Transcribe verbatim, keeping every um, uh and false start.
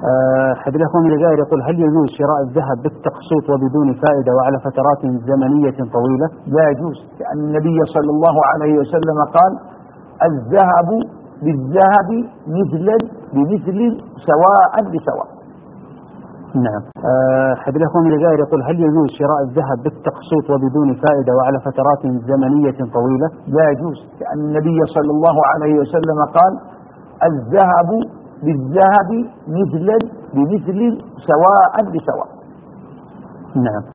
أه أحد الأخوة من الجزائر يقول: هل يجوز شراء الذهب بالتقسيط وبدون فائدة وعلى فترات زمنية طويلة؟ لا يجوز، لأن النبي صلى الله عليه وسلم قال: الذهب بالذهب مثلا بمثل سواء بسواء. نعم. أحد الأخوة من الجزائر يقول: هل يجوز شراء الذهب بالتقسيط وبدون فائدة وعلى فترات زمنية طويلة؟ لا يجوز، لأن النبي صلى الله عليه وسلم قال: الذهب بالذهب مثلا بمثل سواء بسواء. نعم.